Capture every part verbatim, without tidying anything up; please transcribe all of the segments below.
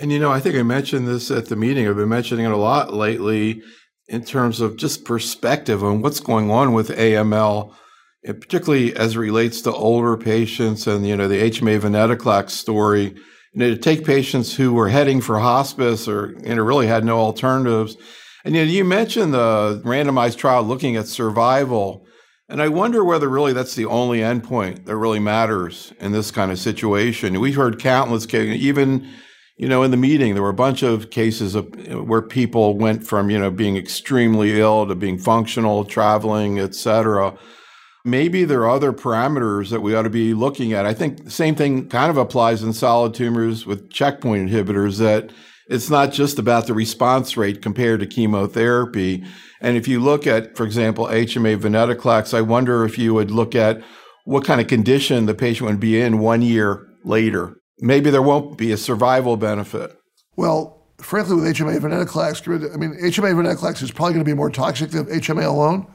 And, you know, I think I mentioned this at the meeting. I've been mentioning it a lot lately in terms of just perspective on what's going on with A M L, and particularly as it relates to older patients and, you know, the H M A venetoclax story. You know, to take patients who were heading for hospice or, you know, really had no alternatives. And, you know, you mentioned the randomized trial looking at survival. And I wonder whether really that's the only endpoint that really matters in this kind of situation. We've heard countless cases, even, you know, in the meeting, there were a bunch of cases of where people went from, you know, being extremely ill to being functional, traveling, et cetera. Maybe there are other parameters that we ought to be looking at. I think the same thing kind of applies in solid tumors with checkpoint inhibitors, that it's not just about the response rate compared to chemotherapy. And if you look at, for example, H M A venetoclax, I wonder if you would look at what kind of condition the patient would be in one year later. Maybe there won't be a survival benefit. Well, frankly, with H M A venetoclax, I mean, H M A venetoclax is probably going to be more toxic than H M A alone.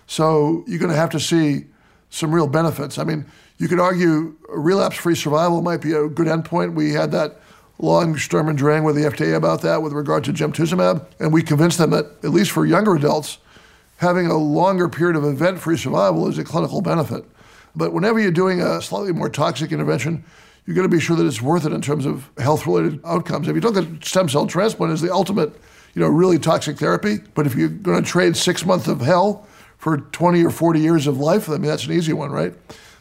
So you're going to have to see some real benefits. I mean, you could argue relapse-free survival might be a good endpoint. We had that long Sturm and Drang with the F D A about that with regard to gemtuzumab, and we convinced them that, at least for younger adults, having a longer period of event-free survival is a clinical benefit. But whenever you're doing a slightly more toxic intervention, you're going to be sure that it's worth it in terms of health-related outcomes. If you look at stem cell transplant as the ultimate, you know, really toxic therapy, but if you're going to trade six months of hell for twenty or forty years of life, I mean, that's an easy one, right?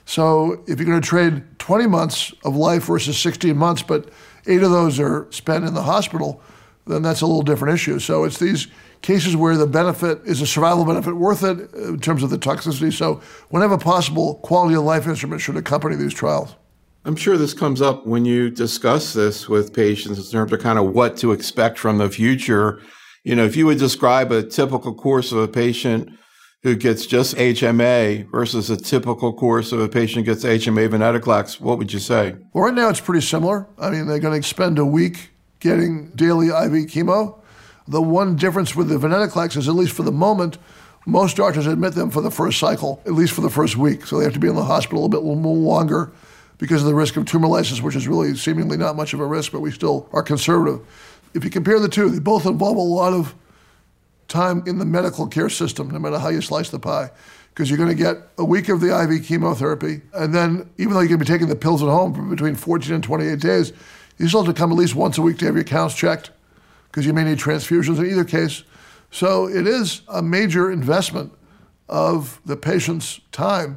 So if you're going to trade twenty months of life versus sixteen months, but eight of those are spent in the hospital, then that's a little different issue. So it's these cases where the benefit is a survival benefit worth it in terms of the toxicity. So whenever possible, quality of life instruments should accompany these trials. I'm sure this comes up when you discuss this with patients in terms of kind of what to expect from the future. You know, if you would describe a typical course of a patient who gets just H M A versus a typical course of a patient who gets H M A venetoclax, what would you say? Well, right now it's pretty similar. I mean, they're going to spend a week getting daily I V chemo. The one difference with the venetoclax is, at least for the moment, most doctors admit them for the first cycle, at least for the first week. So they have to be in the hospital a bit more longer because of the risk of tumor lysis, which is really seemingly not much of a risk, but we still are conservative. If you compare the two, they both involve a lot of time in the medical care system, no matter how you slice the pie, because you're going to get a week of the I V chemotherapy, and then even though you're going to be taking the pills at home for between fourteen and twenty-eight days, you still have to come at least once a week to have your counts checked, because you may need transfusions in either case. So it is a major investment of the patient's time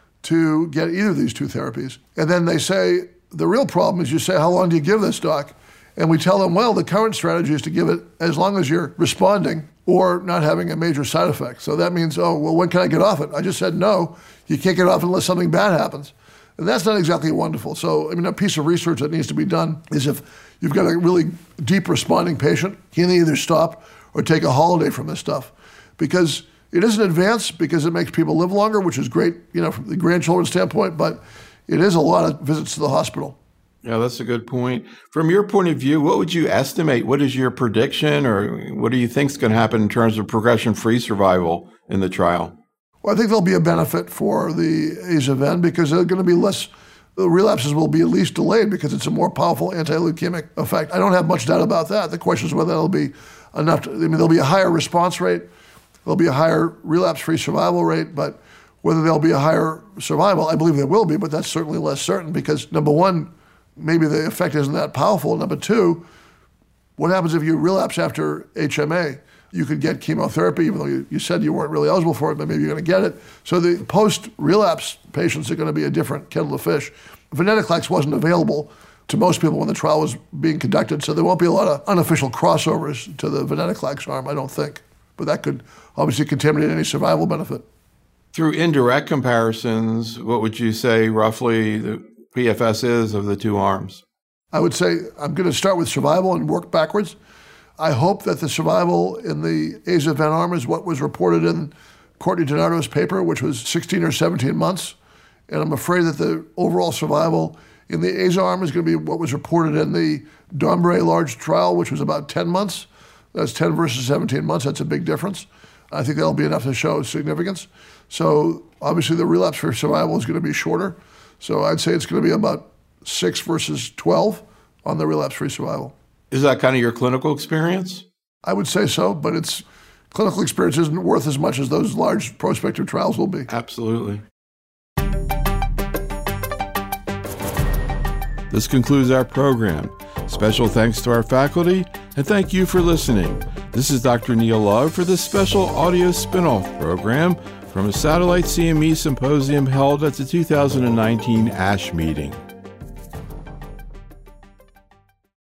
to get either of these two therapies. And then they say, the real problem is, you say, how long do you give this, doc? And we tell them, well, the current strategy is to give it as long as you're responding or not having a major side effect. So that means, oh, well, when can I get off it? I just said, no, you can't get off unless something bad happens. And that's not exactly wonderful. So, I mean, a piece of research that needs to be done is, if you've got a really deep responding patient, you can either stop or take a holiday from this stuff. Because it is an advance, because it makes people live longer, which is great, you know, from the grandchildren's standpoint, but it is a lot of visits to the hospital. Yeah, that's a good point. From your point of view, what would you estimate? What is your prediction, or what do you think is going to happen in terms of progression-free survival in the trial? Well, I think there'll be a benefit for the aza-ven, because they're going to be less, the relapses will be at least delayed because it's a more powerful anti-leukemic effect. I don't have much doubt about that. The question is whether that'll be enough to, I mean, there'll be a higher response rate, there'll be a higher relapse-free survival rate, but whether there'll be a higher survival, I believe there will be, but that's certainly less certain, because number one, maybe the effect isn't that powerful. Number two, what happens if you relapse after H M A? You could get chemotherapy, even though you, you said you weren't really eligible for it, but maybe you're going to get it. So the post-relapse patients are going to be a different kettle of fish. Venetoclax wasn't available to most people when the trial was being conducted, so there won't be a lot of unofficial crossovers to the venetoclax arm, I don't think. But that could obviously contaminate any survival benefit. Through indirect comparisons, what would you say roughly the P F S is of the two arms? I would say I'm going to start with survival and work backwards. I hope that the survival in the aza-ven arm is what was reported in Courtney DiNardo's paper, which was sixteen or seventeen months. And I'm afraid that the overall survival in the aza arm is going to be what was reported in the Dombre large trial, which was about ten months. That's ten versus seventeen months. That's a big difference. I think that'll be enough to show significance. So obviously the relapse-free survival is going to be shorter. So I'd say it's going to be about six versus twelve on the relapse-free survival. Is that kind of your clinical experience? I would say so, but its clinical experience isn't worth as much as those large prospective trials will be. Absolutely. This concludes our program. Special thanks to our faculty, and thank you for listening. This is Doctor Neil Love for this special audio spin-off program from a satellite C M E symposium held at the two thousand nineteen ASH meeting.